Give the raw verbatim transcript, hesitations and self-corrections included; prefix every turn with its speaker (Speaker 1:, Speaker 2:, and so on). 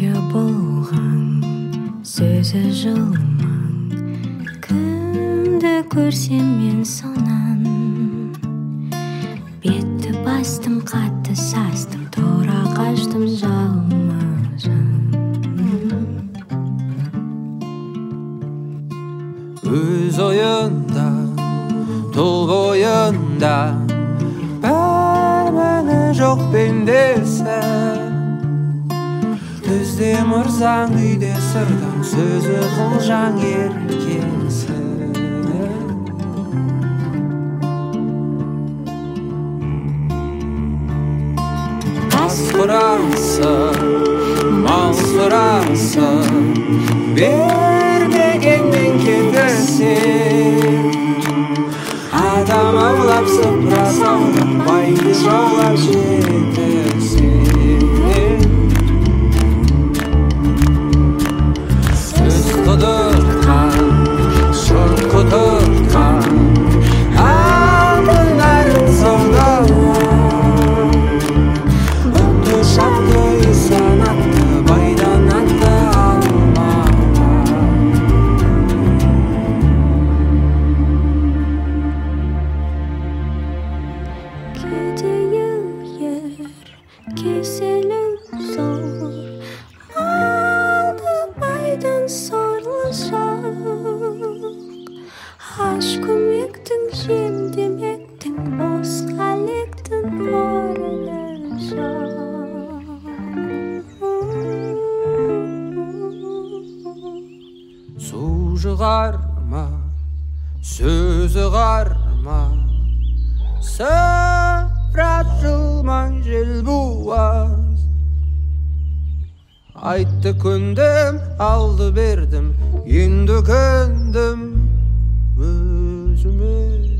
Speaker 1: ойы болған сөзі жылмаң, кімді көрсем мен сонан бетті бастым, қатты састым, тұра қаштым жалма-жан.
Speaker 2: Өз ойында, тұл бойында бәр мәні жоқ пендесі. Түзде мұрзаң, үйде сырдаң, сөзі қылжаң еркесі. Ас құрасың, мал сұрасың, бермегенмен кетесің. Адам аулап сыпыра салып, байды жаулап жетесің. Сөз құдыртқан, шын құдыртқан, алтын арын саудалап, бұтты шапты санатты, байдан атты алмаға.
Speaker 1: Кедейі ер, кеселі зор, малды байдан сорлы жақ. Аш көмектің, жем демектің, бос қалектің орны жақ.
Speaker 2: Су жығарма, сөзі қарма, сыпырат жылмаң жел буаз. Айтты көндім, алды бердім, енді көндім өзіме.